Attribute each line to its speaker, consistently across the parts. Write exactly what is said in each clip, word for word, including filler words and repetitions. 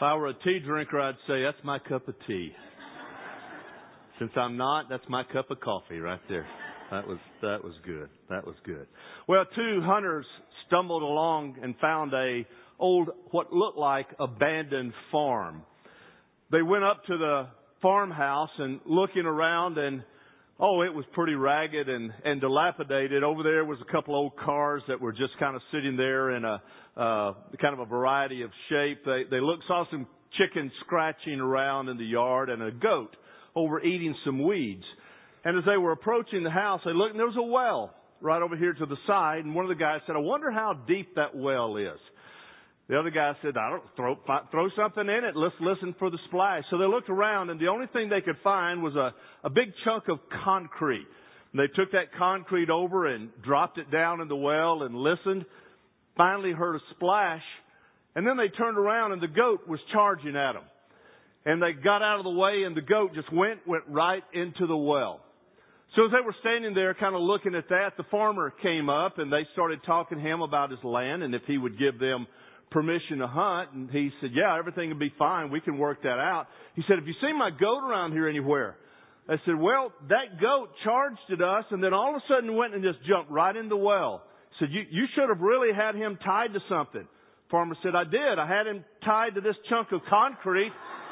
Speaker 1: I were a tea drinker, I'd say that's my cup of tea. Since I'm not, that's my cup of coffee right there. That was that was good. That was good. Well, two hunters stumbled along and found a old, what looked like abandoned farm. They went up to the farmhouse and looking around, and oh, it was pretty ragged and, and dilapidated. Over there was a couple old cars that were just kind of sitting there in a uh, kind of a variety of shape. They they looked saw some chickens scratching around in the yard and a goat over eating some weeds. And as they were approaching the house, they looked, and there was a well right over here to the side. And one of the guys said, "I wonder how deep that well is." The other guy said, "I don't throw throw something in it. Let's listen for the splash." So they looked around, and the only thing they could find was a, a big chunk of concrete. And they took that concrete over and dropped it down in the well and listened. Finally heard a splash, and then they turned around, and the goat was charging at them. And they got out of the way, and the goat just went went right into the well. So as they were standing there kind of looking at that, the farmer came up, and they started talking to him about his land and if he would give them permission to hunt. And he said, "Yeah, everything will be fine. We can work that out." He said, "Have you seen my goat around here anywhere?" I said, "Well, that goat charged at us and then all of a sudden went and just jumped right in the well." He said, you, you should have really had him tied to something." Farmer said, "I did. I had him tied to this chunk of concrete."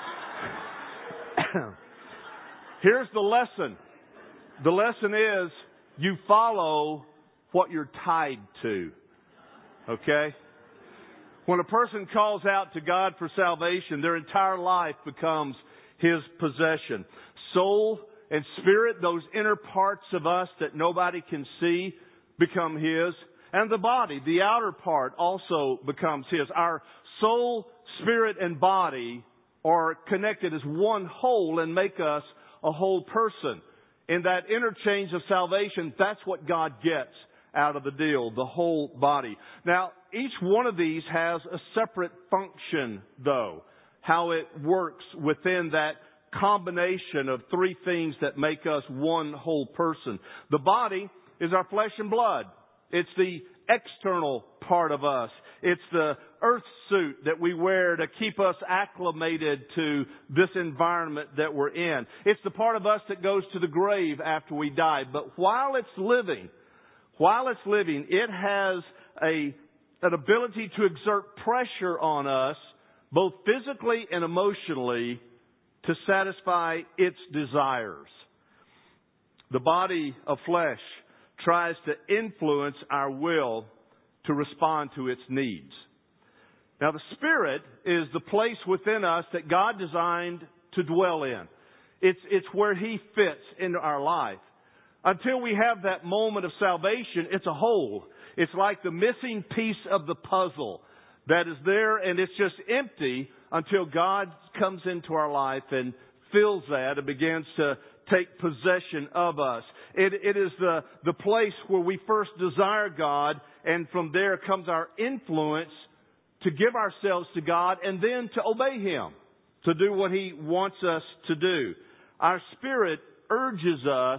Speaker 1: Here's the lesson. The lesson is you follow what you're tied to. Okay? When a person calls out to God for salvation, their entire life becomes His possession. Soul and spirit, those inner parts of us that nobody can see, become His. And the body, the outer part, also becomes His. Our soul, spirit, and body are connected as one whole and make us a whole person. In that interchange of salvation, that's what God gets out of the deal, the whole body. Now, each one of these has a separate function, though, how it works within that combination of three things that make us one whole person. The body is our flesh and blood. It's the external part of us. It's the earth suit that we wear to keep us acclimated to this environment that we're in. It's the part of us that goes to the grave after we die. But while it's living, while it's living, it has a, an ability to exert pressure on us, both physically and emotionally, to satisfy its desires. The body of flesh tries to influence our will to respond to its needs. Now, the Spirit is the place within us that God designed to dwell in. It's, it's where He fits into our life. Until we have that moment of salvation, it's a hole. It's like the missing piece of the puzzle that is there, and it's just empty until God comes into our life and fills that and begins to take possession of us. It, it is the, the place where we first desire God, and from there comes our influence to give ourselves to God and then to obey Him, to do what He wants us to do. Our spirit urges us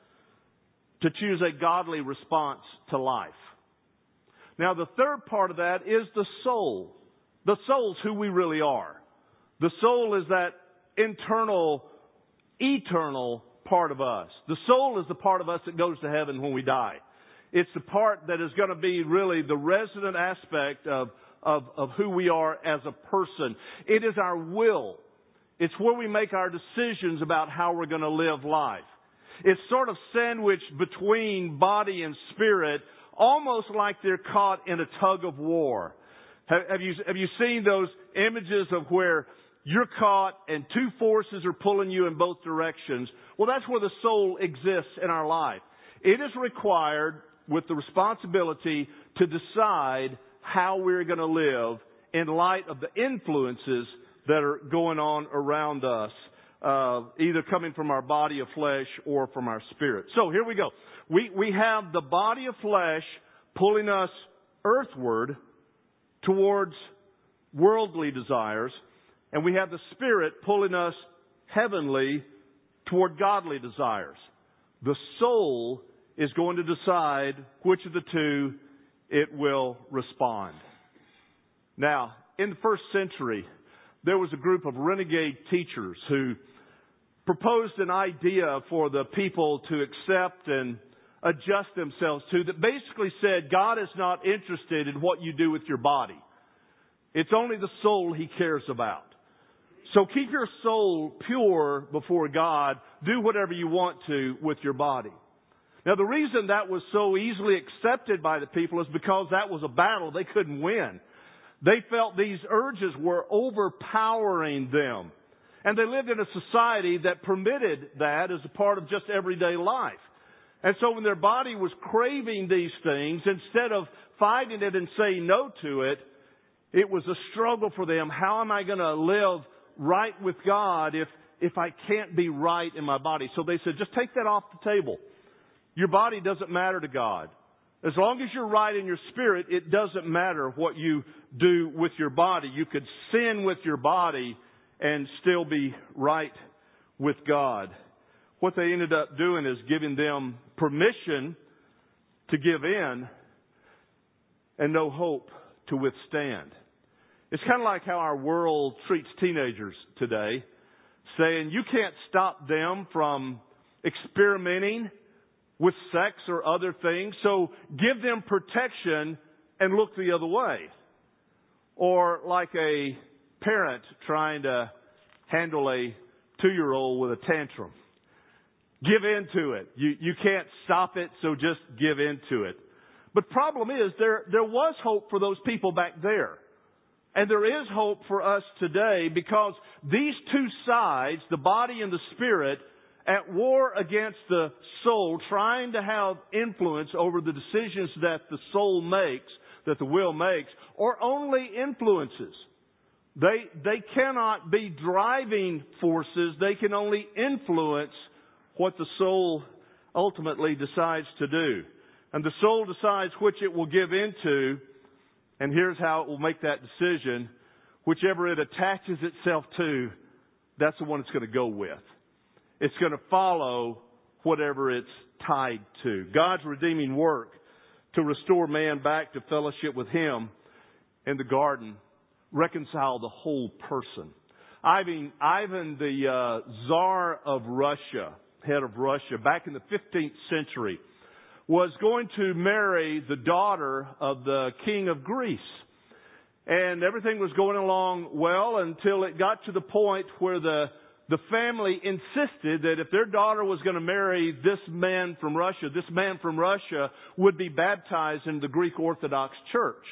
Speaker 1: to choose a godly response to life. Now, the third part of that is the soul. The soul's who we really are. The soul is that internal, eternal part of us. The soul is the part of us that goes to heaven when we die. It's the part that is going to be really the resident aspect of, of, of who we are as a person. It is our will. It's where we make our decisions about how we're going to live life. It's sort of sandwiched between body and spirit, almost like they're caught in a tug of war. Have, have you, have you seen those images of where you're caught and two forces are pulling you in both directions? Well, that's where the soul exists in our life. It is required with the responsibility to decide how we're going to live in light of the influences that are going on around us, uh, either coming from our body of flesh or from our spirit. So here we go. We, we have the body of flesh pulling us earthward towards worldly desires, and we have the Spirit pulling us heavenly toward godly desires. The soul is going to decide which of the two it will respond. Now, in the first century, there was a group of renegade teachers who proposed an idea for the people to accept and adjust themselves to that basically said God is not interested in what you do with your body. It's only the soul He cares about. So keep your soul pure before God. Do whatever you want to with your body. Now the reason that was so easily accepted by the people is because that was a battle they couldn't win. They felt these urges were overpowering them. And they lived in a society that permitted that as a part of just everyday life. And so when their body was craving these things, instead of fighting it and saying no to it, it was a struggle for them. How am I going to live right with God if, if I can't be right in my body? So they said, just take that off the table. Your body doesn't matter to God. As long as you're right in your spirit, it doesn't matter what you do with your body. You could sin with your body and still be right with God. What they ended up doing is giving them permission to give in and no hope to withstand. It's kind of like how our world treats teenagers today, saying you can't stop them from experimenting with sex or other things, so give them protection and look the other way. Or like a parent trying to handle a two-year-old with a tantrum. Give in to it. You, you can't stop it, so just give in to it. But problem is, there, there was hope for those people back there. And there is hope for us today because these two sides, the body and the spirit, at war against the soul, trying to have influence over the decisions that the soul makes, that the will makes, or only influences. They, they cannot be driving forces. They can only influence what the soul ultimately decides to do. And the soul decides which it will give into, and here's how it will make that decision. Whichever it attaches itself to, that's the one it's going to go with. It's going to follow whatever it's tied to. God's redeeming work to restore man back to fellowship with Him in the garden, reconcile the whole person. Ivan, Ivan the uh, Tsar of Russia, head of Russia, back in the fifteenth century, was going to marry the daughter of the king of Greece. And everything was going along well until it got to the point where the The family insisted that if their daughter was going to marry this man from Russia, this man from Russia would be baptized in the Greek Orthodox Church.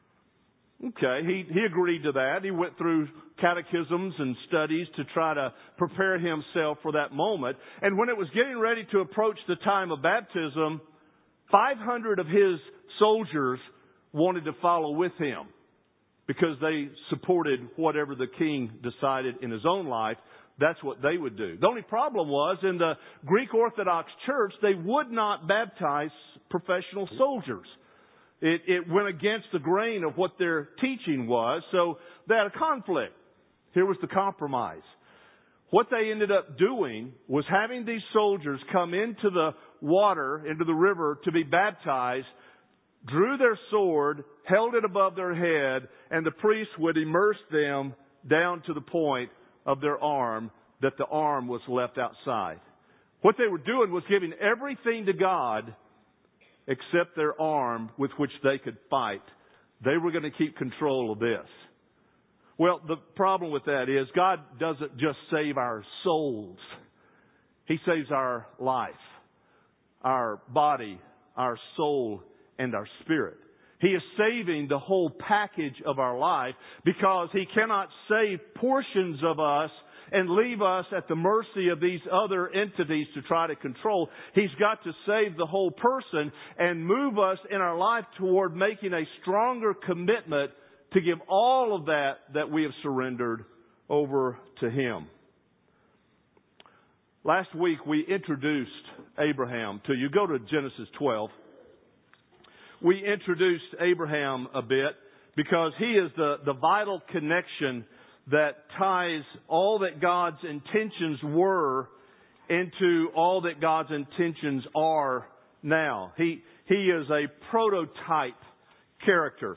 Speaker 1: Okay, he, he agreed to that. He went through catechisms and studies to try to prepare himself for that moment. And when it was getting ready to approach the time of baptism, five hundred of his soldiers wanted to follow with him because they supported whatever the king decided in his own life. That's what they would do. The only problem was in the Greek Orthodox Church, they would not baptize professional soldiers. It, it went against the grain of what their teaching was, so they had a conflict. Here was the compromise. What they ended up doing was having these soldiers come into the water, into the river to be baptized, drew their sword, held it above their head, and the priest would immerse them down to the point of their arm, that the arm was left outside. What they were doing was giving everything to God except their arm with which they could fight. They were going to keep control of this. Well, the problem with that is God doesn't just save our souls. He saves our life, our body, our soul, and our spirit. He is saving the whole package of our life because He cannot save portions of us and leave us at the mercy of these other entities to try to control. He's got to save the whole person and move us in our life toward making a stronger commitment to give all of that that we have surrendered over to Him. Last week we introduced Abraham to you. Go to Genesis twelve. We introduced Abraham a bit because he is the, the vital connection that ties all that God's intentions were into all that God's intentions are now. He, he is a prototype character.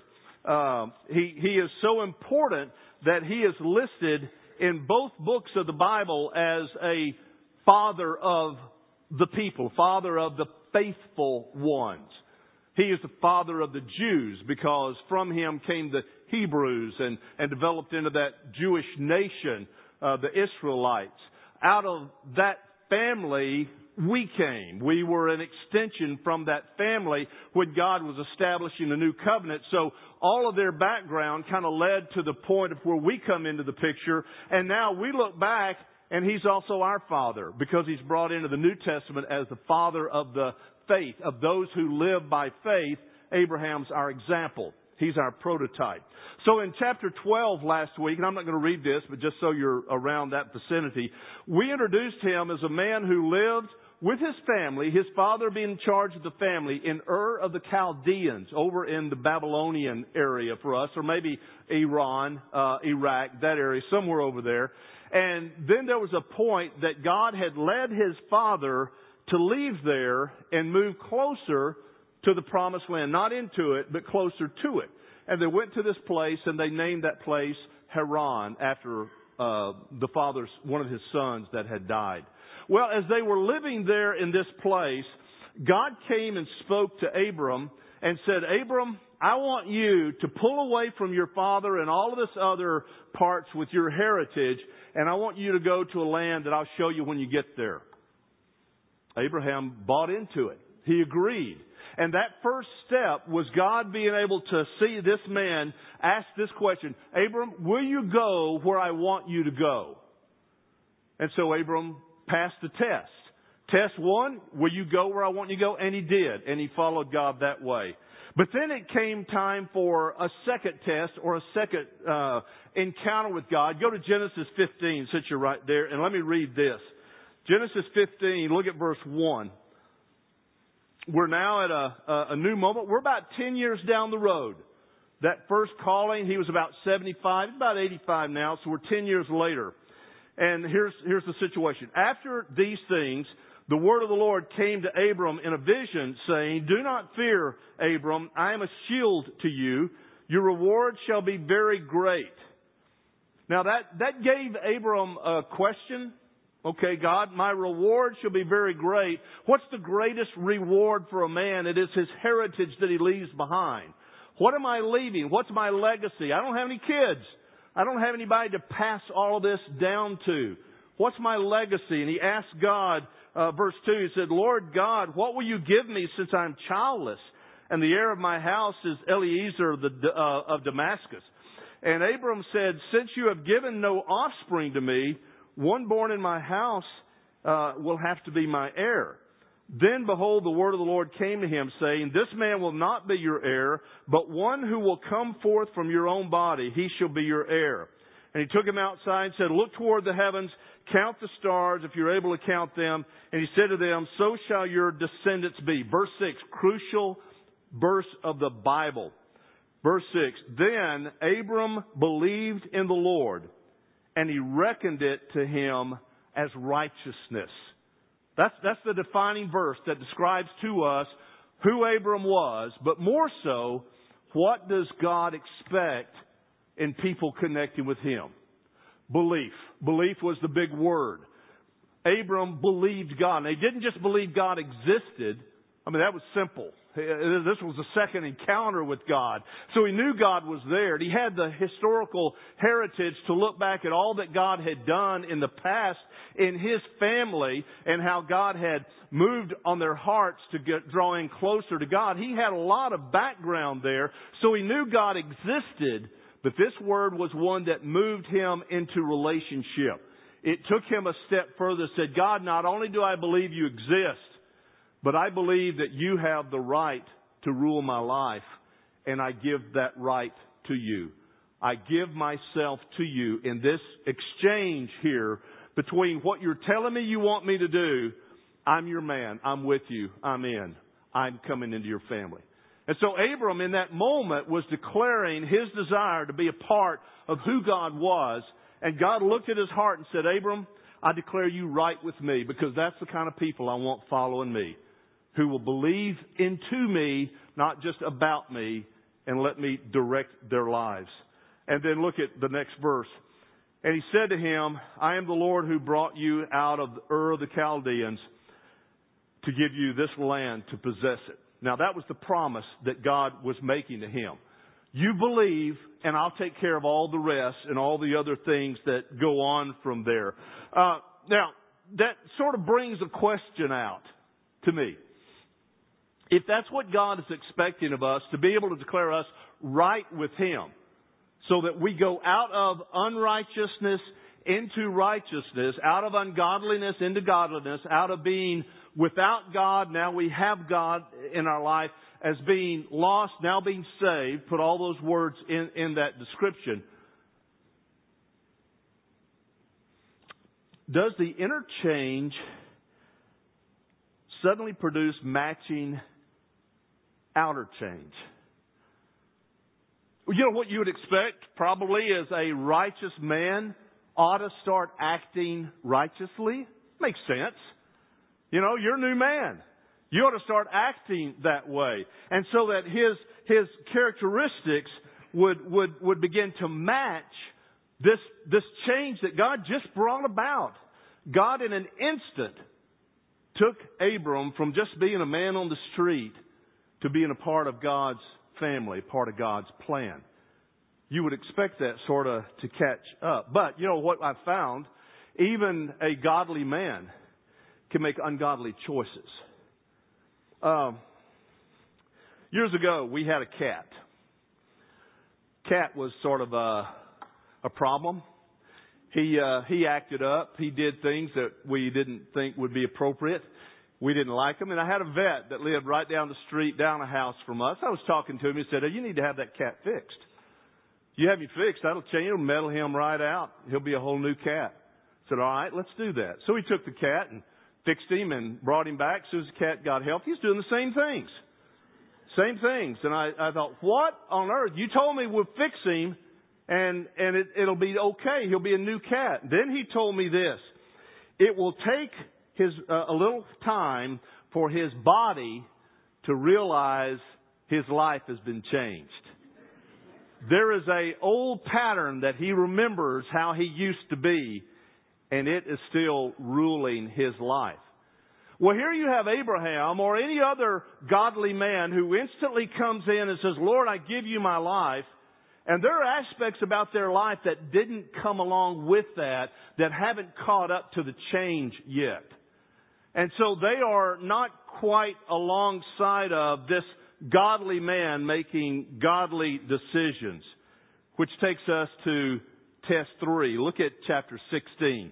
Speaker 1: Uh, he, he is so important that he is listed in both books of the Bible as a father of the people, father of the faithful ones. He is the father of the Jews because from him came the Hebrews and, and developed into that Jewish nation, uh, the Israelites. Out of that family, we came. We were an extension from that family when God was establishing a new covenant. So all of their background kind of led to the point of where we come into the picture. And now we look back and He's also our Father because He's brought into the New Testament as the Father of the faith, of those who live by faith. Abraham's our example. He's our prototype. So in chapter twelve last week, and I'm not going to read this, but just so you're around that vicinity, we introduced him as a man who lived with his family, his father being in charge of the family, in Ur of the Chaldeans, over in the Babylonian area for us, or maybe Iran, uh, Iraq, that area, somewhere over there. And then there was a point that God had led his father to leave there and move closer to the promised land. Not into it, but closer to it. And they went to this place and they named that place Haran after uh, the father's, one of his sons that had died. Well, as they were living there in this place, God came and spoke to Abram and said, Abram, I want you to pull away from your father and all of this other parts with your heritage, and I want you to go to a land that I'll show you when you get there. Abraham bought into it. He agreed. And that first step was God being able to see this man ask this question, Abram, will you go where I want you to go? And so Abram passed the test. Test one, will you go where I want you to go? And he did. And he followed God that way. But then it came time for a second test or a second uh, encounter with God. Go to Genesis fifteen, since you're right there, and let me read this. Genesis fifteen, look at verse one. We're now at a, a, a new moment. We're about ten years down the road. That first calling, he was about seventy-five, he's about eighty-five now, so we're ten years later. And here's, here's the situation. After these things, the word of the Lord came to Abram in a vision, saying, do not fear, Abram, I am a shield to you. Your reward shall be very great. Now that, that gave Abram a question. Okay, God, my reward shall be very great. What's the greatest reward for a man? It is his heritage that he leaves behind. What am I leaving? What's my legacy? I don't have any kids. I don't have anybody to pass all of this down to. What's my legacy? And he asked God, uh, verse two, he said, Lord God, what will you give me since I'm childless? And the heir of my house is Eliezer of, the, uh, of Damascus. And Abram said, since you have given no offspring to me, one born in my house uh, will have to be my heir. Then, behold, the word of the Lord came to him, saying, this man will not be your heir, but one who will come forth from your own body, he shall be your heir. And he took him outside and said, look toward the heavens, count the stars, if you're able to count them. And he said to them, so shall your descendants be. Verse six, crucial verse of the Bible. Verse six, then Abram believed in the Lord, and he reckoned it to him as righteousness. That's, that's the defining verse that describes to us who Abram was, but more so, what does God expect in people connecting with Him? Belief. Belief was the big word. Abram believed God. And he didn't just believe God existed. I mean, that was simple. This was the second encounter with God. So he knew God was there. He had the historical heritage to look back at all that God had done in the past in his family and how God had moved on their hearts to get drawing closer to God. He had a lot of background there. So he knew God existed, but this word was one that moved him into relationship. It took him a step further, said, God, not only do I believe you exist, but I believe that you have the right to rule my life, and I give that right to you. I give myself to you in this exchange here between what you're telling me you want me to do. I'm your man. I'm with you. I'm in. I'm coming into your family. And so Abram in that moment was declaring his desire to be a part of who God was. And God looked at his heart and said, Abram, I declare you right with me, because that's the kind of people I want following me, who will believe into me, not just about me, and let me direct their lives. And then look at the next verse. And he said to him, I am the Lord who brought you out of Ur of the Chaldeans to give you this land to possess it. Now that was the promise that God was making to him. You believe, and I'll take care of all the rest and all the other things that go on from there. Uh, now, that sort of brings a question out to me. If that's what God is expecting of us, to be able to declare us right with Him, so that we go out of unrighteousness into righteousness, out of ungodliness into godliness, out of being without God, now we have God in our life, as being lost, now being saved, put all those words in, in that description. Does the interchange suddenly produce matching outer change? You know what you would expect probably is a righteous man ought to start acting righteously. Makes sense. You know, you're a new man. You ought to start acting that way. And so that his his characteristics would would would begin to match this this change that God just brought about. God in an instant took Abram from just being a man on the street to being a part of God's family, part of God's plan. You would expect that sort of to catch up. But you know what I found? Even a godly man can make ungodly choices. Um, years ago, we had a cat. Cat was sort of a, a problem. He uh, he acted up. He did things that we didn't think would be appropriate. We didn't like him. And I had a vet that lived right down the street, down a house from us. I was talking to him. He said, oh, you need to have that cat fixed. You have him fixed, that'll change. It'll metal him right out. He'll be a whole new cat. I said, all right, let's do that. So we took the cat and fixed him and brought him back. As soon as the cat got healthy, he's doing the same things. Same things. And I, I thought, what on earth? You told me we'll fix him and, and it, it'll be okay. He'll be a new cat. Then he told me this. It will take his uh, a little time for his body to realize his life has been changed. There is a old pattern that he remembers how he used to be, and it is still ruling his life. Well, here you have Abraham or any other godly man who instantly comes in and says, Lord, I give you my life. And there are aspects about their life that didn't come along with that, that haven't caught up to the change yet. And so they are not quite alongside of this godly man making godly decisions, which takes us to test three. Look at chapter sixteen.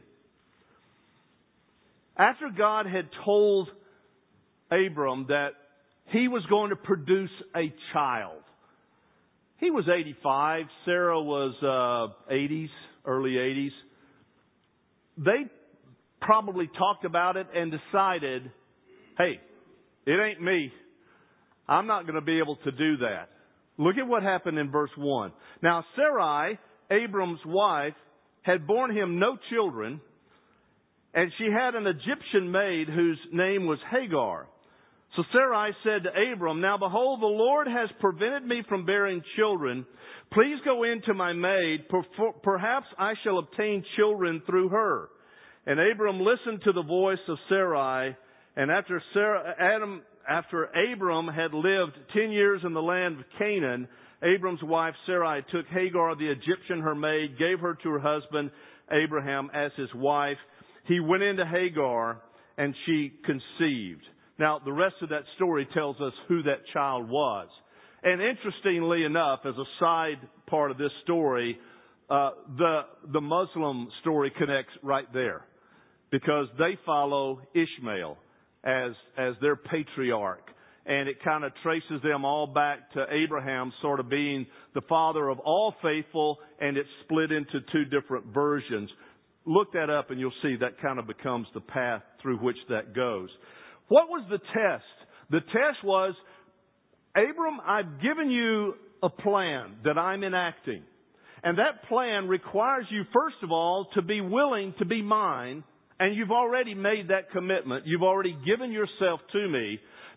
Speaker 1: After God had told Abram that he was going to produce a child. He was eighty-five. Sarah was uh, eighties, early eighties. They probably talked about it and decided, hey, it ain't me. I'm not going to be able to do that. Look at what happened in verse one. Now Sarai, Abram's wife, had borne him no children, and she had an Egyptian maid whose name was Hagar. So Sarai said to Abram, now behold, the Lord has prevented me from bearing children. Please go in to my maid. Perhaps I shall obtain children through her. And Abram listened to the voice of Sarai. And after Sarah, Adam, after Abram had lived ten years in the land of Canaan, Abram's wife Sarai took Hagar the Egyptian, her maid, gave her to her husband Abraham as his wife. He went into Hagar, and she conceived. Now, the rest of that story tells us who that child was. And interestingly enough, as a side part of this story, uh, the the Muslim story connects right there, because they follow Ishmael as as their patriarch. And it kind of traces them all back to Abraham sort of being the father of all faithful, and it's split into two different versions. Look that up and you'll see that kind of becomes the path through which that goes. What was the test? The test was, Abram, I've given you a plan that I'm enacting. And that plan requires you, first of all, to be willing to be mine. And you've already made that commitment. You've already given yourself to me.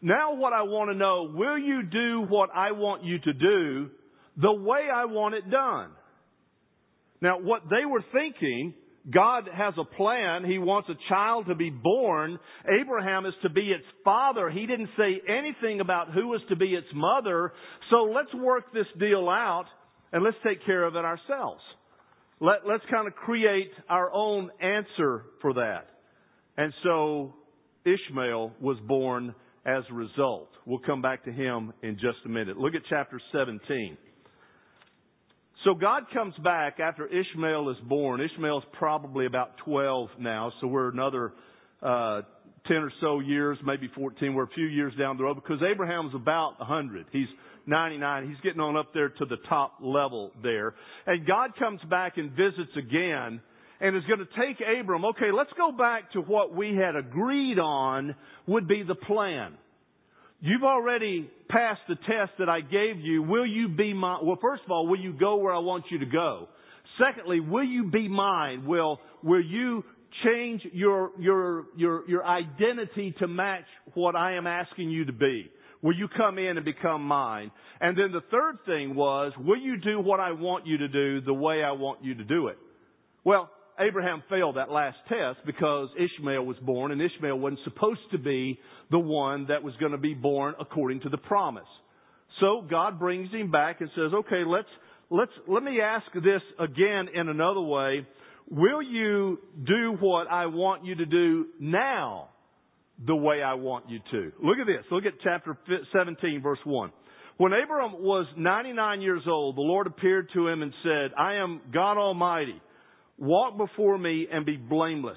Speaker 1: Now what I want to know, will you do what I want you to do the way I want it done? Now what they were thinking, God has a plan. He wants a child to be born. Abraham is to be its father. He didn't say anything about who is to be its mother. So let's work this deal out and let's take care of it ourselves. Let, let's kind of create our own answer for that. And so Ishmael was born as a result. We'll come back to him in just a minute. Look at chapter seventeen. So God comes back after Ishmael is born. Ishmael's probably about twelve now, so we're another uh, ten or so years, maybe fourteen. We're a few years down the road because Abraham's about one hundred. He's ninety-nine. He's getting on up there to the top level there. And God comes back and visits again and is going to take Abram. Okay, let's go back to what we had agreed on would be the plan. You've already passed the test that I gave you. Will you be my, well, first of all, will you go where I want you to go? Secondly, will you be mine? Will, will you change your, your, your, your identity to match what I am asking you to be? Will you come in and become mine? And then the third thing was, will you do what I want you to do the way I want you to do it? Well, Abraham failed that last test because Ishmael was born, and Ishmael wasn't supposed to be the one that was going to be born according to the promise. So God brings him back and says, okay, let's, let's, let me ask this again in another way. Will you do what I want you to do now the way I want you to? Look at this. Look at chapter seventeen, verse one. When Abram was ninety-nine years old, the Lord appeared to him and said, I am God Almighty. Walk before me and be blameless.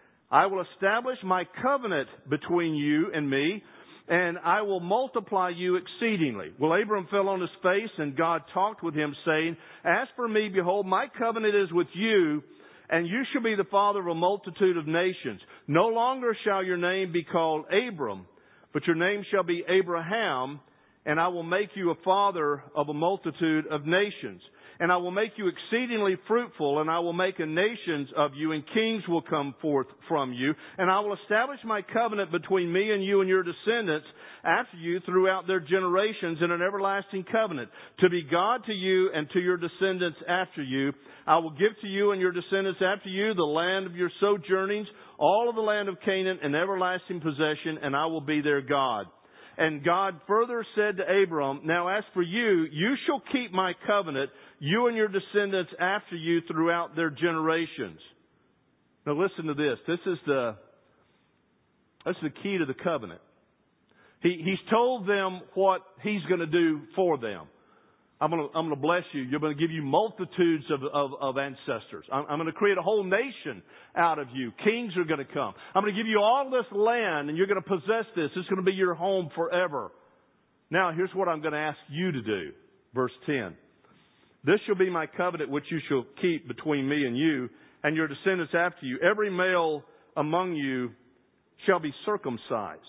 Speaker 1: I will establish my covenant between you and me, and I will multiply you exceedingly. Well, Abram fell on his face, and God talked with him, saying, As for me, behold, my covenant is with you, and you shall be the father of a multitude of nations. No longer shall your name be called Abram, but your name shall be Abraham, and I will make you a father of a multitude of nations. And I will make you exceedingly fruitful, and I will make a nations of you, and kings will come forth from you. And I will establish my covenant between me and you and your descendants after you throughout their generations in an everlasting covenant, to be God to you and to your descendants after you. I will give to you and your descendants after you the land of your sojournings, all of the land of Canaan, an everlasting possession, and I will be their God. And God further said to Abram, Now as for you, you shall keep my covenant, you and your descendants after you throughout their generations. Now listen to this. This is the, this is the key to the covenant. He, he's told them what he's going to do for them. I'm going to, I'm going to bless you. You're going to give you multitudes of, of, of ancestors. I'm, I'm going to create a whole nation out of you. Kings are going to come. I'm going to give you all this land, and you're going to possess this. It's going to be your home forever. Now, here's what I'm going to ask you to do. Verse ten. This shall be my covenant which you shall keep between me and you and your descendants after you. Every male among you shall be circumcised.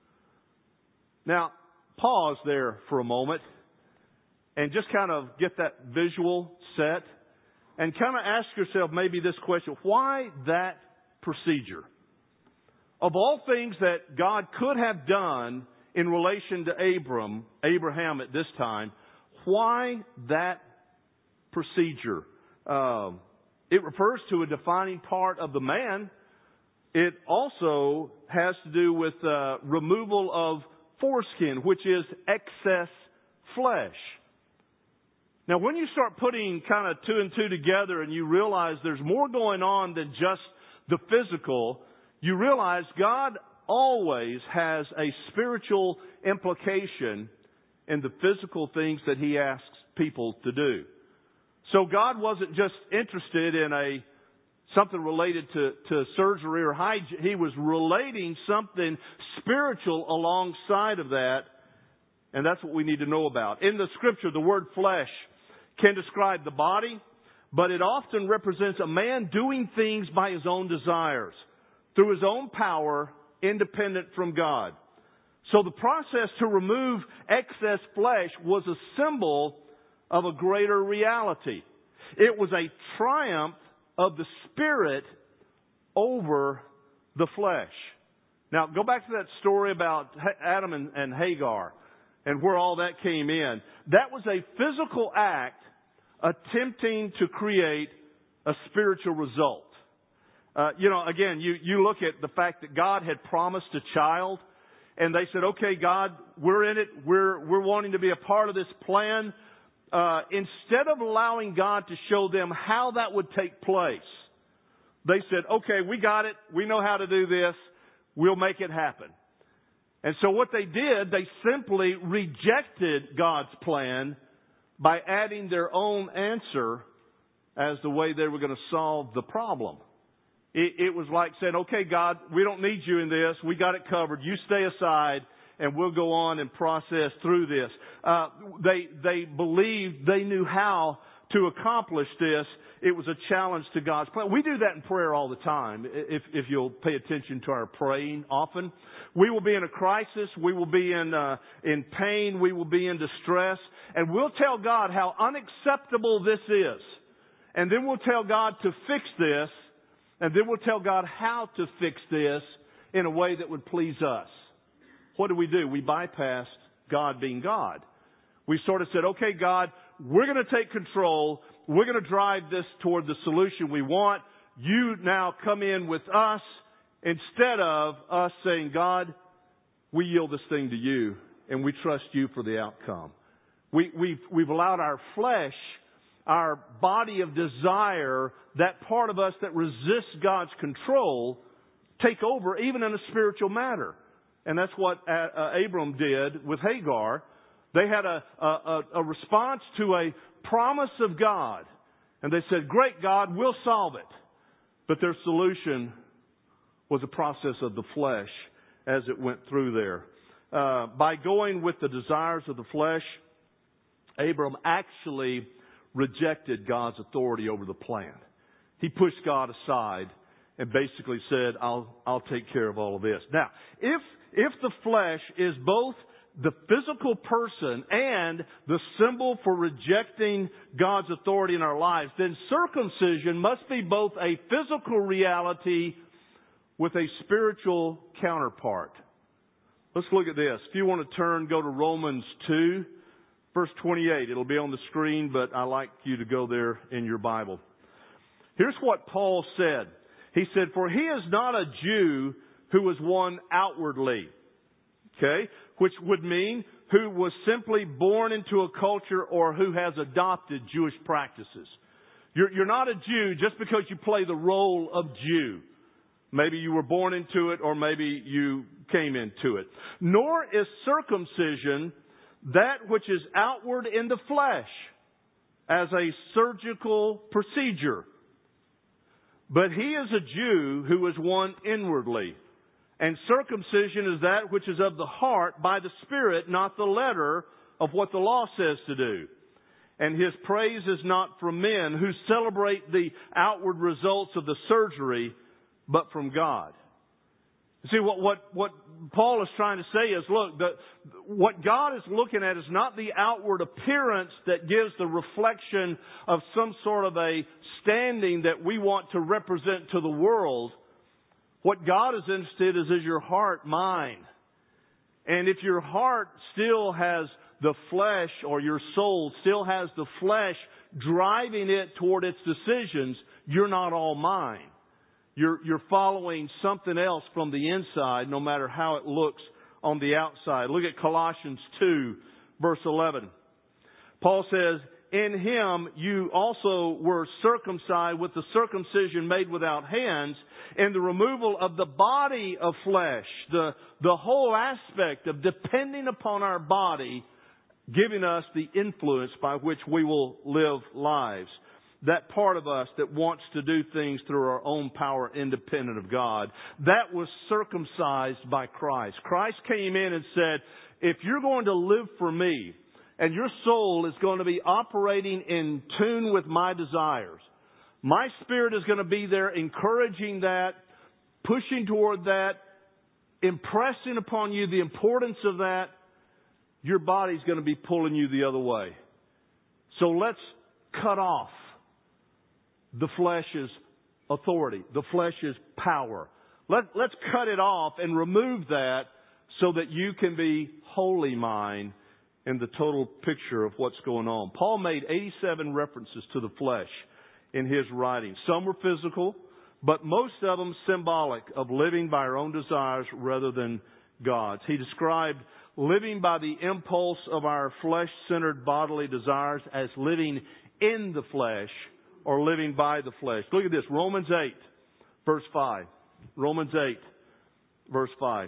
Speaker 1: Now, pause there for a moment. And just kind of get that visual set and kind of ask yourself maybe this question. Why that procedure? Of all things that God could have done in relation to Abram, Abraham at this time, why that procedure? Um, it refers to a defining part of the man. It also has to do with uh, removal of foreskin, which is excess flesh. Now, when you start putting kind of two and two together and you realize there's more going on than just the physical, you realize God always has a spiritual implication in the physical things that He asks people to do. So God wasn't just interested in a something related to, to surgery or hygiene. He was relating something spiritual alongside of that, and that's what we need to know about. In the Scripture, the word flesh can describe the body, but it often represents a man doing things by his own desires, through his own power, independent from God. So the process to remove excess flesh was a symbol of a greater reality. It was a triumph of the Spirit over the flesh. Now, go back to that story about Adam and, and Hagar and where all that came in. That was a physical act attempting to create a spiritual result. Uh, you know, again, you, you look at the fact that God had promised a child, and they said, okay, God, we're in it. We're, we're wanting to be a part of this plan. Uh, instead of allowing God to show them how that would take place, they said, okay, we got it. We know how to do this. We'll make it happen. And so what they did, they simply rejected God's plan by adding their own answer as the way they were going to solve the problem. It, it was like saying, okay, God, we don't need you in this. We got it covered. You stay aside and we'll go on and process through this. Uh, they, they believed they knew how to accomplish this. It was a challenge to God's plan. We do that in prayer all the time. If, if you'll pay attention to our praying often, we will be in a crisis. We will be in, uh, in pain. We will be in distress. And we'll tell God how unacceptable this is. And then we'll tell God to fix this. And then we'll tell God how to fix this in a way that would please us. What do we do? We bypassed God being God. We sort of said, okay, God, we're going to take control. We're going to drive this toward the solution we want. You now come in with us instead of us saying, God, we yield this thing to you and we trust you for the outcome. We, we've, we've allowed our flesh, our body of desire, that part of us that resists God's control, take over even in a spiritual matter. And that's what uh, Abram did with Hagar. They had a, a, a response to a promise of God. And they said, great God, we'll solve it. But their solution was a process of the flesh as it went through there. Uh, by going with the desires of the flesh, Abram actually rejected God's authority over the plan. He pushed God aside and basically said, I'll, I'll take care of all of this. Now, if, if the flesh is both the physical person and the symbol for rejecting God's authority in our lives, then circumcision must be both a physical reality with a spiritual counterpart. Let's look at this. If you want to turn, go to Romans two, verse twenty-eight. It'll be on the screen, but I like you to go there in your Bible. Here's what Paul said. He said, for he is not a Jew who is one outwardly. Okay? Which would mean who was simply born into a culture or who has adopted Jewish practices. You're, you're not a Jew just because you play the role of Jew. Maybe you were born into it or maybe you came into it. Nor is circumcision that which is outward in the flesh as a surgical procedure. But he is a Jew who is one inwardly. And circumcision is that which is of the heart by the Spirit, not the letter of what the law says to do. And his praise is not from men who celebrate the outward results of the surgery, but from God. See, what, what, what Paul is trying to say is, look, the, what God is looking at is not the outward appearance that gives the reflection of some sort of a standing that we want to represent to the world. What God is interested in is, is your heart mine? And if your heart still has the flesh, or your soul still has the flesh driving it toward its decisions, you're not all mine. You're, you're following something else from the inside, no matter how it looks on the outside. Look at Colossians two, verse eleven. Paul says, in him you also were circumcised with the circumcision made without hands, in the removal of the body of flesh, the, the whole aspect of depending upon our body, giving us the influence by which we will live lives. That part of us that wants to do things through our own power independent of God, that was circumcised by Christ. Christ came in and said, if you're going to live for me, and your soul is going to be operating in tune with my desires, my Spirit is going to be there encouraging that, pushing toward that, impressing upon you the importance of that, your body's going to be pulling you the other way. So let's cut off the flesh's authority, the flesh's power. Let, let's cut it off and remove that so that you can be wholly mine in the total picture of what's going on. Paul made eighty-seven references to the flesh in his writings. Some were physical, but most of them symbolic of living by our own desires rather than God's. He described living by the impulse of our flesh-centered bodily desires as living in the flesh or living by the flesh. Look at this, Romans eight, verse five. Romans eight, verse five.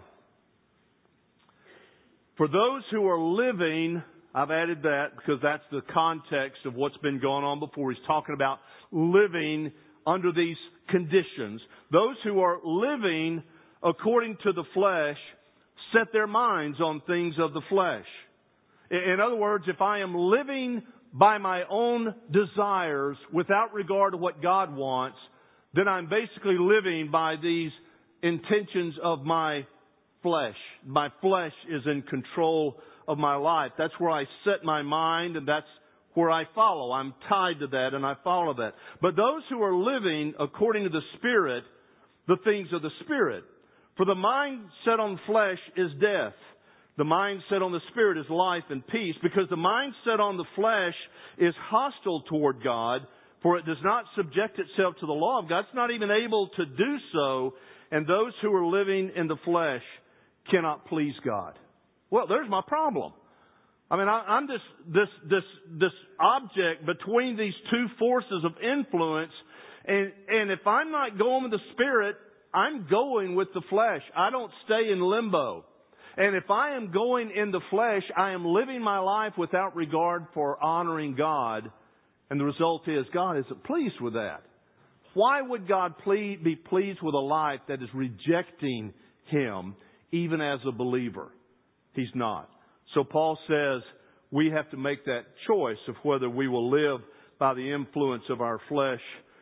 Speaker 1: For those who are living, I've added that because that's the context of what's been going on before. He's talking about living under these conditions. Those who are living according to the flesh set their minds on things of the flesh. In other words, if I am living by my own desires without regard to what God wants, then I'm basically living by these intentions of my flesh. My flesh is in control of my life. That's where I set my mind, and that's where I follow. I'm tied to that, and I follow that. But those who are living according to the Spirit, the things of the Spirit. For the mind set on flesh is death. The mind set on the Spirit is life and peace, because the mind set on the flesh is hostile toward God, for it does not subject itself to the law of God. It's not even able to do so, and those who are living in the flesh cannot please God. Well, there's my problem. I mean, I, I'm this, this, this, this object between these two forces of influence, and, and if I'm not going with the Spirit, I'm going with the flesh. I don't stay in limbo. And if I am going in the flesh, I am living my life without regard for honoring God. And the result is God isn't pleased with that. Why would God ple- be pleased with a life that is rejecting Him, even as a believer? He's not. So Paul says we have to make that choice of whether we will live by the influence of our flesh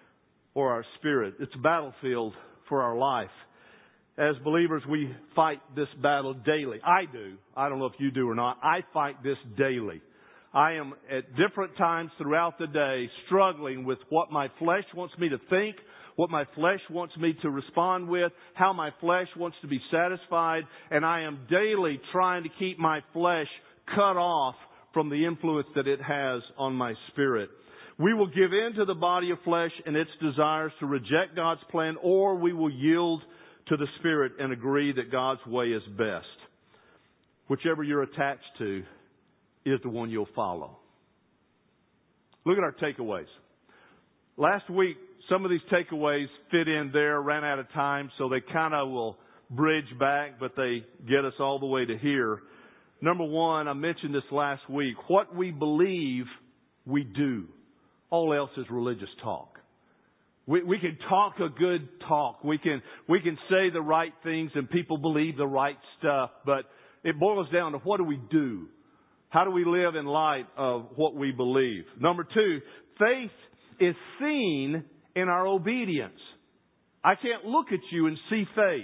Speaker 1: or our spirit. It's a battlefield for our life. As believers, we fight this battle daily. I do. I don't know if you do or not. I fight this daily. I am at different times throughout the day struggling with what my flesh wants me to think, what my flesh wants me to respond with, how my flesh wants to be satisfied, and I am daily trying to keep my flesh cut off from the influence that it has on my spirit. We will give in to the body of flesh and its desires to reject God's plan, or we will yield to the Spirit and agree that God's way is best. Whichever you're attached to is the one you'll follow. Look at our takeaways. Last week, some of these takeaways fit in there, ran out of time, so they kind of will bridge back, but they get us all the way to here. Number one, I mentioned this last week. What we believe, we do. All else is religious talk. We, we can talk a good talk. We can, we can say the right things and people believe the right stuff, but it boils down to what do we do? How do we live in light of what we believe? Number two, faith is seen in our obedience. I can't look at you and see faith.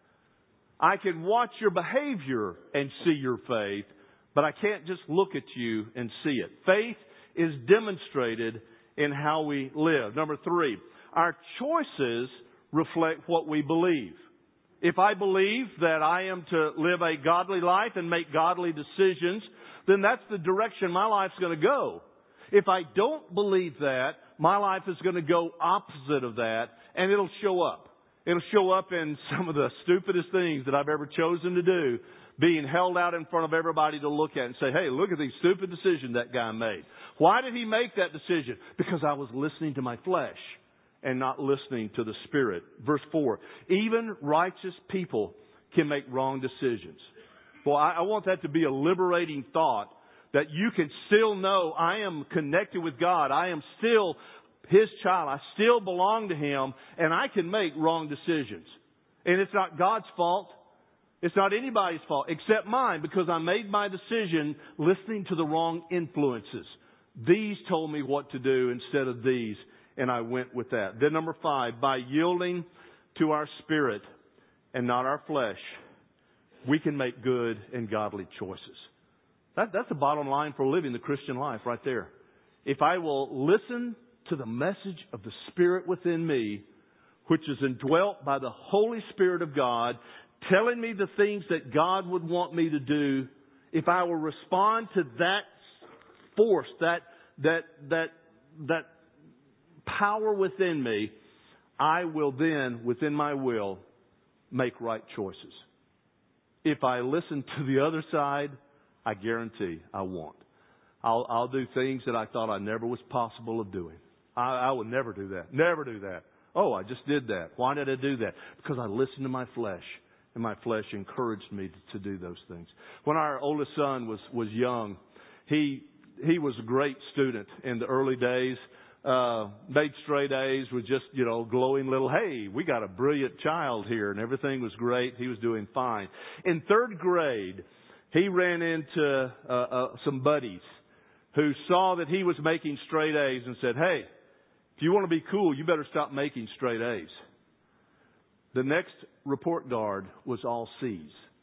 Speaker 1: I can watch your behavior and see your faith, but I can't just look at you and see it. Faith is demonstrated in how we live. Number three, our choices reflect what we believe. If I believe that I am to live a godly life and make godly decisions, then that's the direction my life's going to go. If I don't believe that, my life is going to go opposite of that, and it'll show up. It'll show up in some of the stupidest things that I've ever chosen to do, being held out in front of everybody to look at and say, hey, look at these stupid decisions that guy made. Why did he make that decision? Because I was listening to my flesh and not listening to the Spirit. Verse four, even righteous people can make wrong decisions. Well, I, I want that to be a liberating thought, that you can still know I am connected with God. I am still His child. I still belong to Him, and I can make wrong decisions. And it's not God's fault. It's not anybody's fault except mine, because I made my decision listening to the wrong influences. These told me what to do instead of these, and I went with that. Then number five, by yielding to our spirit and not our flesh, we can make good and godly choices. That, that's the bottom line for living the Christian life right there. If I will listen to the message of the Spirit within me, which is indwelt by the Holy Spirit of God, telling me the things that God would want me to do, if I will respond to that force, that that that that power within me, I will then, within my will, make right choices. If I listen to the other side, I guarantee I won't. I'll, I'll do things that I thought I never was possible of doing. I, I would never do that. Never do that. Oh, I just did that. Why did I do that? Because I listened to my flesh, and my flesh encouraged me to, to do those things. When our oldest son was, was young, he he was a great student in the early days. Uh, made straight A's with just, you know, glowing little, hey, we got a brilliant child here, and everything was great. He was doing fine. In third grade, he ran into uh, uh, some buddies who saw that he was making straight A's and said, hey, if you want to be cool, you better stop making straight A's. The next report card was all C's.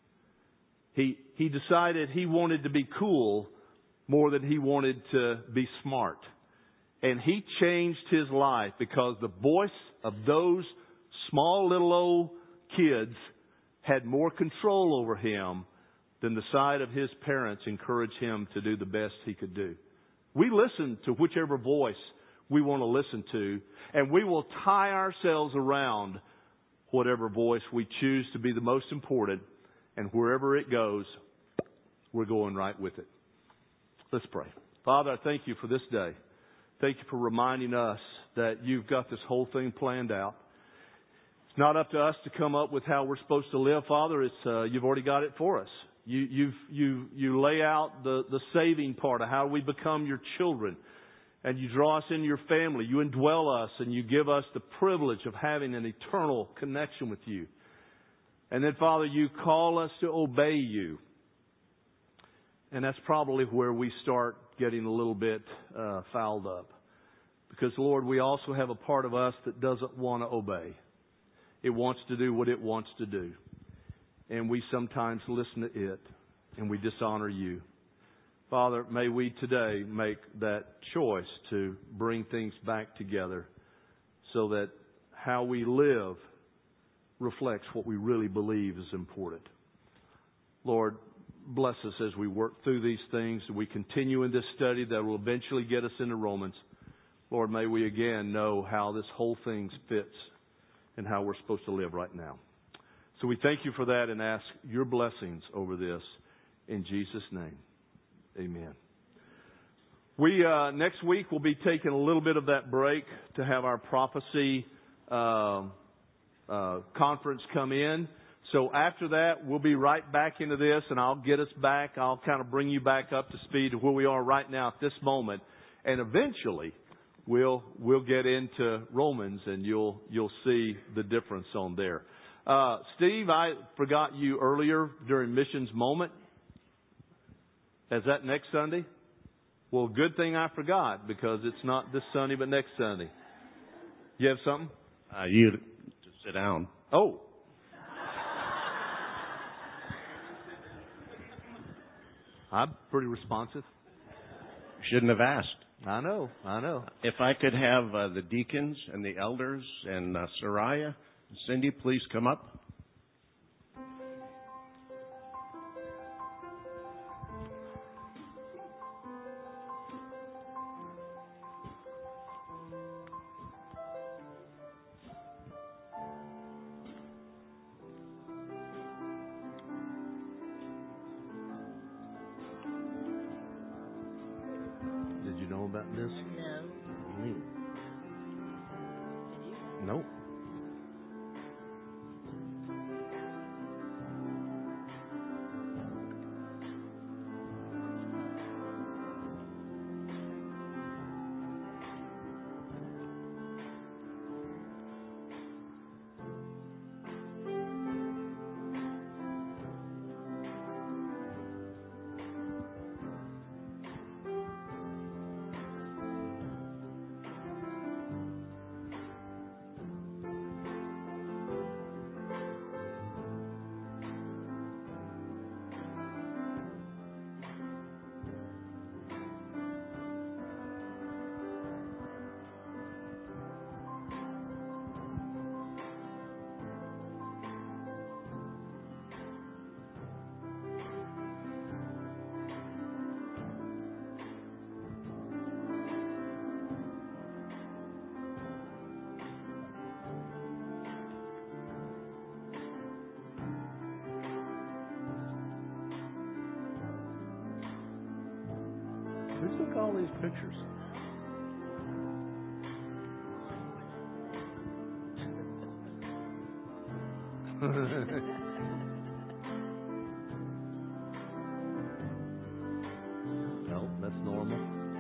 Speaker 1: He, he decided he wanted to be cool more than he wanted to be smart. And he changed his life because the voice of those small little old kids had more control over him than the side of his parents encouraged him to do the best he could do. We listen to whichever voice we want to listen to, and we will tie ourselves around whatever voice we choose to be the most important, and wherever it goes, we're going right with it. Let's pray. Father, I thank you for this day. Thank you for reminding us that you've got this whole thing planned out. It's not up to us to come up with how we're supposed to live, Father. It's uh, you've already got it for us. You you've, you you lay out the, the saving part of how we become your children. And you draw us into your family. You indwell us and you give us the privilege of having an eternal connection with you. And then, Father, you call us to obey you. And that's probably where we start getting a little bit uh, fouled up. Because, Lord, we also have a part of us that doesn't want to obey. It wants to do what it wants to do. And we sometimes listen to it and we dishonor you. Father, may we today make that choice to bring things back together so that how we live reflects what we really believe is important. Lord, bless us as we work through these things. We continue in this study that will eventually get us into Romans. Lord, may we again know how this whole thing fits and how we're supposed to live right now. So we thank you for that and ask your blessings over this in Jesus' name. Amen. We, uh, next week we'll be taking a little bit of that break to have our prophecy, uh, uh, conference come in. So after that, we'll be right back into this, and I'll get us back. I'll kind of bring you back up to speed to where we are right now at this moment. And eventually, we'll, we'll get into Romans, and you'll, you'll see the difference on there. Uh, Steve, I forgot you earlier during Missions Moment. Is that next Sunday? Well, good thing I forgot, because it's not this Sunday, but next Sunday. You have something?
Speaker 2: Uh, you to sit down.
Speaker 1: Oh. I'm pretty responsive.
Speaker 2: Shouldn't have asked.
Speaker 1: I know, I know.
Speaker 2: If I could have uh, the deacons and the elders and uh, Soraya and Cindy please come up.
Speaker 1: Did you know about this?
Speaker 3: No.
Speaker 1: Me. Nope.
Speaker 2: at all these pictures. No, that's normal.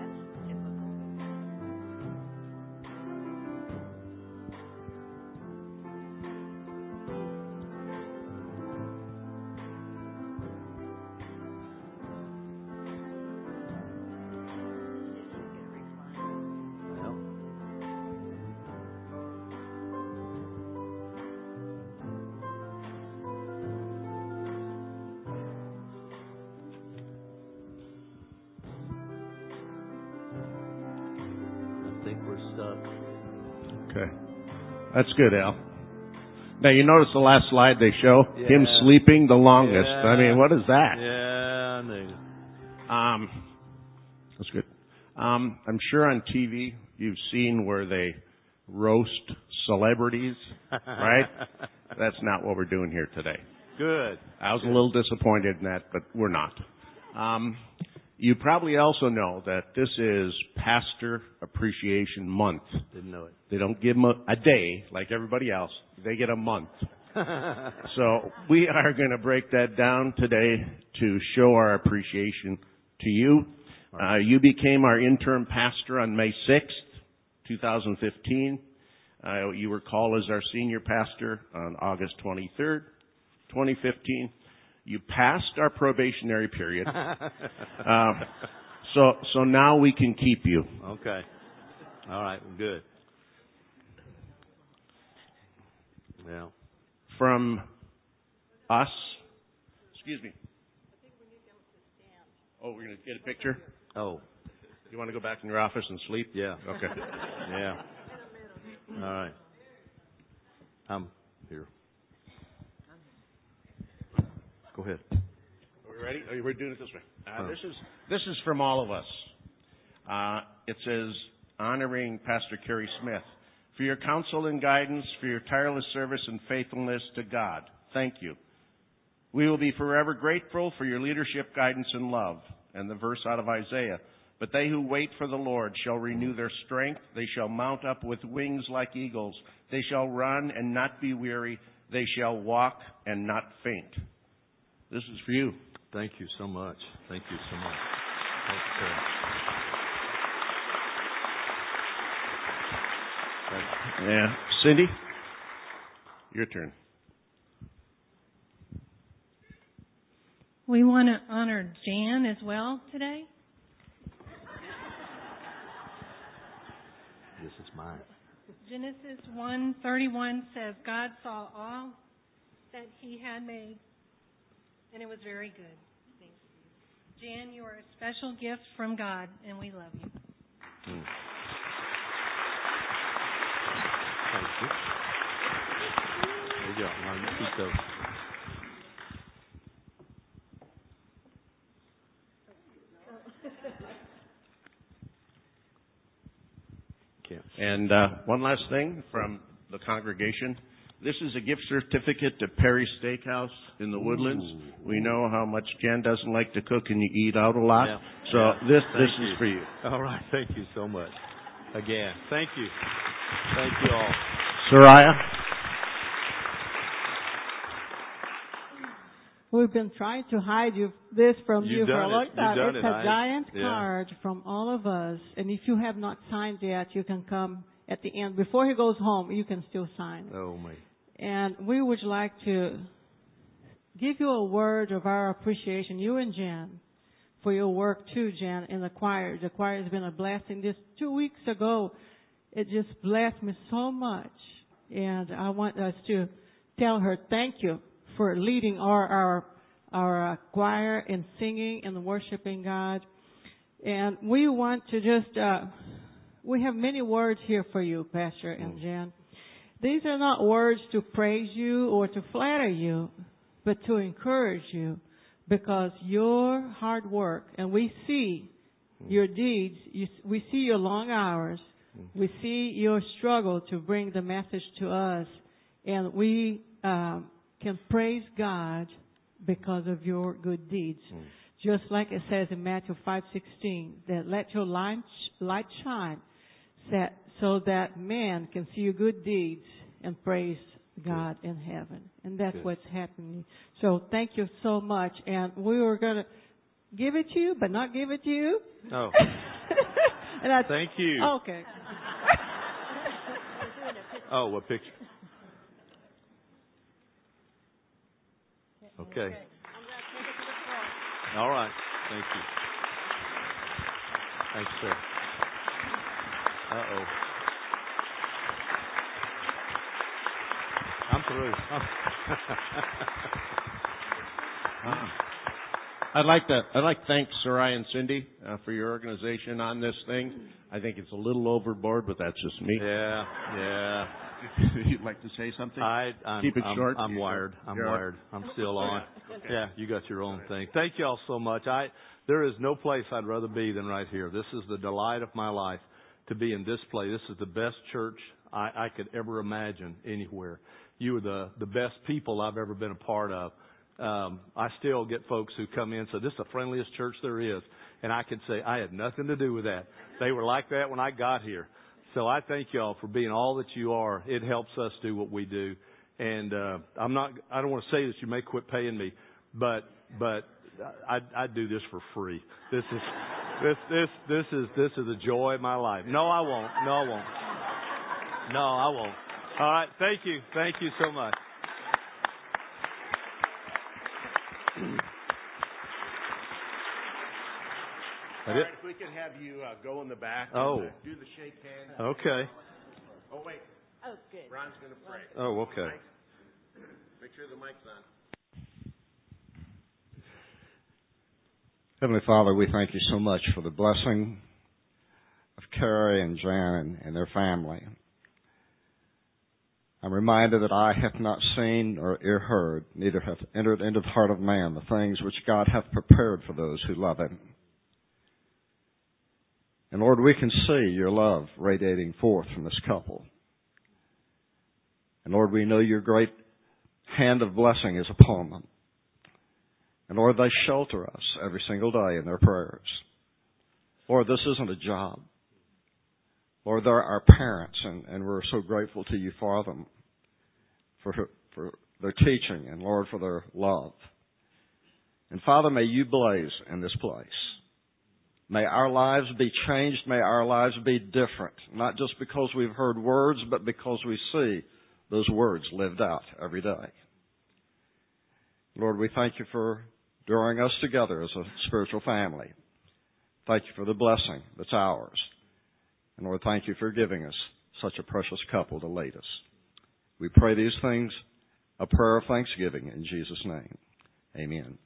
Speaker 2: Okay. That's good, Al. Now, you notice the last slide they show? Yeah. Him sleeping the longest. Yeah. I mean, what is that?
Speaker 3: Yeah, I knew.
Speaker 2: Um, that's good. Um, I'm sure on T V you've seen where they roast celebrities, right? That's not what we're doing here today.
Speaker 3: Good.
Speaker 2: I was
Speaker 3: good.
Speaker 2: a little disappointed in that, but we're not. Um, You probably also know that this is Pastor Appreciation Month.
Speaker 3: Didn't know it.
Speaker 2: They don't give them a, a day like everybody else. They get a month. So we are going to break that down today to show our appreciation to you. Uh, you became our interim pastor on May sixth, twenty fifteen. Uh, you were called as our senior pastor on August twenty-third, twenty fifteen. You passed our probationary period. uh, so so now we can keep you.
Speaker 3: Okay. All right. Well, good. Yeah.
Speaker 2: From us. Excuse me.
Speaker 4: I think we need them to stand.
Speaker 2: Oh, we're going to get a picture?
Speaker 3: Oh.
Speaker 2: You want to go back in your office and sleep?
Speaker 3: Yeah.
Speaker 2: Okay.
Speaker 3: Yeah. All right. I'm here. Go ahead.
Speaker 2: Are we ready? Oh, we're doing it this way. Uh, oh. This is this is from all of us. Uh, it says, honoring Pastor Kerry Smith for your counsel and guidance, for your tireless service and faithfulness to God. Thank you. We will be forever grateful for your leadership, guidance, and love. And the verse out of Isaiah. But they who wait for the Lord shall renew their strength. They shall mount up with wings like eagles. They shall run and not be weary. They shall walk and not faint. This is for you.
Speaker 3: Thank you so much. Thank you so much. Okay.
Speaker 2: Yeah. Cindy, your turn.
Speaker 4: We want to honor Jan as well today.
Speaker 3: This is mine.
Speaker 4: Genesis one thirty-one says, God saw all that he had made, and it was very good. Thank you. Jan, you are a special gift from God, and we love you.
Speaker 3: Mm. Thank you. There you go. Now you keep those.
Speaker 2: And uh, one last thing from the congregation. This is a gift certificate to Perry's Steakhouse in the Woodlands. Ooh. We know how much Jan doesn't like to cook and you eat out a lot.
Speaker 3: Yeah.
Speaker 2: So
Speaker 3: yeah.
Speaker 2: this
Speaker 3: thank
Speaker 2: this
Speaker 3: you.
Speaker 2: is for you.
Speaker 3: All right. Thank you so much. Again, thank you. Thank you all.
Speaker 2: Soraya?
Speaker 5: We've been trying to hide you this from
Speaker 3: You've
Speaker 5: you for a long
Speaker 3: it.
Speaker 5: time.
Speaker 3: It's
Speaker 5: it. a
Speaker 3: I,
Speaker 5: giant
Speaker 3: yeah.
Speaker 5: card from all of us. And if you have not signed yet, you can come at the end. Before he goes home, you can still sign.
Speaker 3: Oh, my.
Speaker 5: And we would like to give you a word of our appreciation, you and Jan, for your work too, Jan, in the choir. The choir has been a blessing. This two weeks ago, it just blessed me so much. And I want us to tell her thank you for leading our our, our uh, choir in singing and worshiping God. And we want to just, uh, we have many words here for you, Pastor and Jan. These are not words to praise you or to flatter you, but to encourage you, because your hard work, and we see your deeds, you, we see your long hours, we see your struggle to bring the message to us, and we um, can praise God because of your good deeds. just like it says in Matthew five sixteen, that let your light light shine so that man can see your good deeds and praise God in heaven. And that's
Speaker 1: Good. What's
Speaker 5: happening. So thank you so much. And we were going to give it to you, but not give it to you.
Speaker 1: Oh.
Speaker 5: and I,
Speaker 1: Thank you.
Speaker 5: Okay.
Speaker 1: Oh, what picture? Okay. All right. Thank you. Thanks, sir. Uh-oh. I'm through.
Speaker 2: I'd like to I'd like to thank Sarai and Cindy uh, for your organization on this thing. I think it's a little overboard, but that's just me.
Speaker 1: Yeah, yeah.
Speaker 2: You'd like to say something?
Speaker 1: I, I'm,
Speaker 2: Keep it
Speaker 1: I'm,
Speaker 2: short.
Speaker 1: I'm wired. I'm
Speaker 2: You're
Speaker 1: wired. I'm still on.
Speaker 2: Okay.
Speaker 1: Yeah, you got your own thing. Thank you all so much. I there is no place I'd rather be than right here. This is the delight of my life to be in this place. This is the best church I, I could ever imagine anywhere. You are the the best people I've ever been a part of. Um, I still get folks who come in and say, this is the friendliest church there is. And I can say, I had nothing to do with that. They were like that when I got here. So I thank y'all for being all that you are. It helps us do what we do. And, uh, I'm not, I don't want to say this, you may quit paying me, but, but I, I do this for free. This is, this, this, this is, this is the joy of my life. No, I won't. No, I won't. No, I won't. All right. Thank you. Thank you so much.
Speaker 2: All right, if we could have you uh, go in the back
Speaker 1: Oh.
Speaker 2: and uh, do the shake hand.
Speaker 1: Okay.
Speaker 2: Oh, wait.
Speaker 6: Oh, good.
Speaker 2: Ron's going to pray.
Speaker 1: Oh, okay.
Speaker 2: Make sure the mic's on.
Speaker 7: Heavenly Father, we thank you so much for the blessing of Carrie and Jan and their family. I'm reminded that eye hath not seen or ear heard, neither hath entered into the heart of man the things which God hath prepared for those who love him. And Lord, we can see your love radiating forth from this couple. And Lord, we know your great hand of blessing is upon them. And Lord, they shelter us every single day in their prayers. Lord, this isn't a job. Lord, they're our parents, and, and we're so grateful to you for them, for, for their teaching, and Lord, for their love. And Father, may you blaze in this place. May our lives be changed. May our lives be different, not just because we've heard words, but because we see those words lived out every day. Lord, we thank you for drawing us together as a spiritual family. Thank you for the blessing that's ours. And Lord, thank you for giving us such a precious couple to lead us. We pray these things, a prayer of thanksgiving in Jesus' name. Amen.